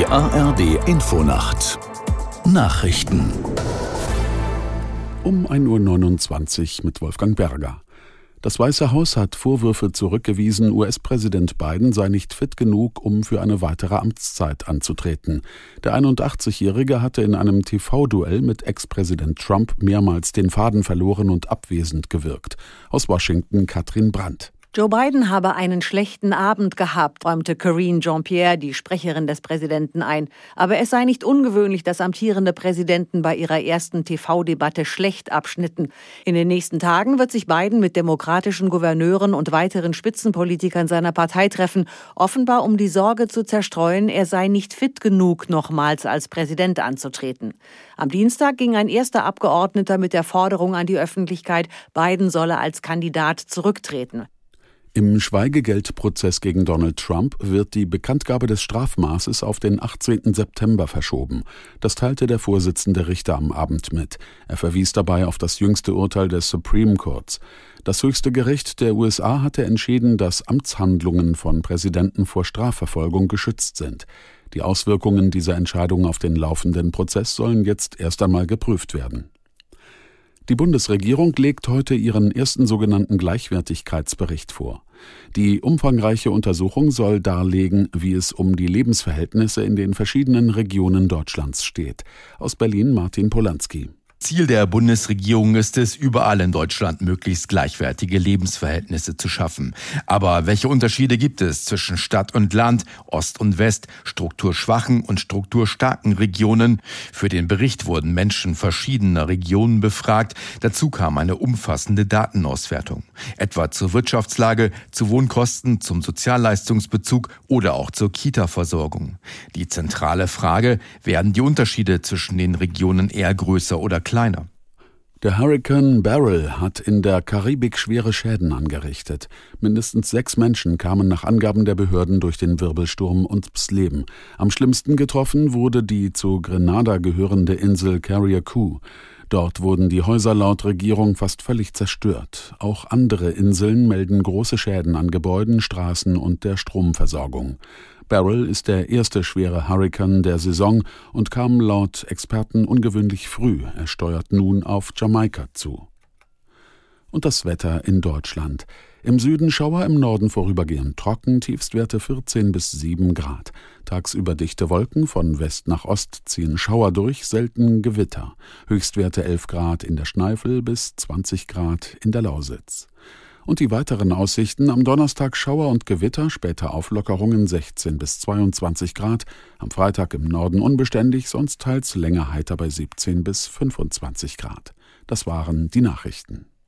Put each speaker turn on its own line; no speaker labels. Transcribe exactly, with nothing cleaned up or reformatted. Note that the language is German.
A R D-Infonacht Nachrichten
um ein Uhr neunundzwanzig mit Wolfgang Berger. Das Weiße Haus hat Vorwürfe zurückgewiesen, U S-Präsident Biden sei nicht fit genug, um für eine weitere Amtszeit anzutreten. Der einundachtzigjährige hatte in einem T V-Duell mit Ex-Präsident Trump mehrmals den Faden verloren und abwesend gewirkt. Aus Washington Katrin Brandt.
Joe Biden habe einen schlechten Abend gehabt, räumte Karine Jean-Pierre, die Sprecherin des Präsidenten, ein. Aber es sei nicht ungewöhnlich, dass amtierende Präsidenten bei ihrer ersten T V-Debatte schlecht abschnitten. In den nächsten Tagen wird sich Biden mit demokratischen Gouverneuren und weiteren Spitzenpolitikern seiner Partei treffen, offenbar um die Sorge zu zerstreuen, er sei nicht fit genug, nochmals als Präsident anzutreten. Am Dienstag ging ein erster Abgeordneter mit der Forderung an die Öffentlichkeit, Biden solle als Kandidat zurücktreten.
Im Schweigegeldprozess gegen Donald Trump wird die Bekanntgabe des Strafmaßes auf den achtzehnten September verschoben. Das teilte der Vorsitzende Richter am Abend mit. Er verwies dabei auf das jüngste Urteil des Supreme Courts. Das höchste Gericht der U S A hatte entschieden, dass Amtshandlungen von Präsidenten vor Strafverfolgung geschützt sind. Die Auswirkungen dieser Entscheidung auf den laufenden Prozess sollen jetzt erst einmal geprüft werden. Die Bundesregierung legt heute ihren ersten sogenannten Gleichwertigkeitsbericht vor. Die umfangreiche Untersuchung soll darlegen, wie es um die Lebensverhältnisse in den verschiedenen Regionen Deutschlands steht. Aus Berlin Martin Polanski.
Ziel der Bundesregierung ist es, überall in Deutschland möglichst gleichwertige Lebensverhältnisse zu schaffen. Aber welche Unterschiede gibt es zwischen Stadt und Land, Ost und West, strukturschwachen und strukturstarken Regionen? Für den Bericht wurden Menschen verschiedener Regionen befragt. Dazu kam eine umfassende Datenauswertung. Etwa zur Wirtschaftslage, zu Wohnkosten, zum Sozialleistungsbezug oder auch zur Kita-Versorgung. Die zentrale Frage: Werden die Unterschiede zwischen den Regionen eher größer oder kleiner? kleiner.
Der Hurrikan Beryl hat in der Karibik schwere Schäden angerichtet. Mindestens sechs Menschen kamen nach Angaben der Behörden durch den Wirbelsturm ums Leben. Am schlimmsten getroffen wurde die zu Grenada gehörende Insel Carriacou. Dort wurden die Häuser laut Regierung fast völlig zerstört. Auch andere Inseln melden große Schäden an Gebäuden, Straßen und der Stromversorgung. Beryl ist der erste schwere Hurrikan der Saison und kam laut Experten ungewöhnlich früh. Er steuert nun auf Jamaika zu. Und das Wetter in Deutschland. Im Süden Schauer, im Norden vorübergehend trocken, Tiefstwerte vierzehn bis sieben Grad. Tagsüber dichte Wolken, von West nach Ost ziehen Schauer durch, selten Gewitter. Höchstwerte elf Grad in der Schneifel bis zwanzig Grad in der Lausitz. Und die weiteren Aussichten: am Donnerstag Schauer und Gewitter, später Auflockerungen sechzehn bis zweiundzwanzig Grad. Am Freitag im Norden unbeständig, sonst teils länger heiter bei siebzehn bis fünfundzwanzig Grad. Das waren die Nachrichten.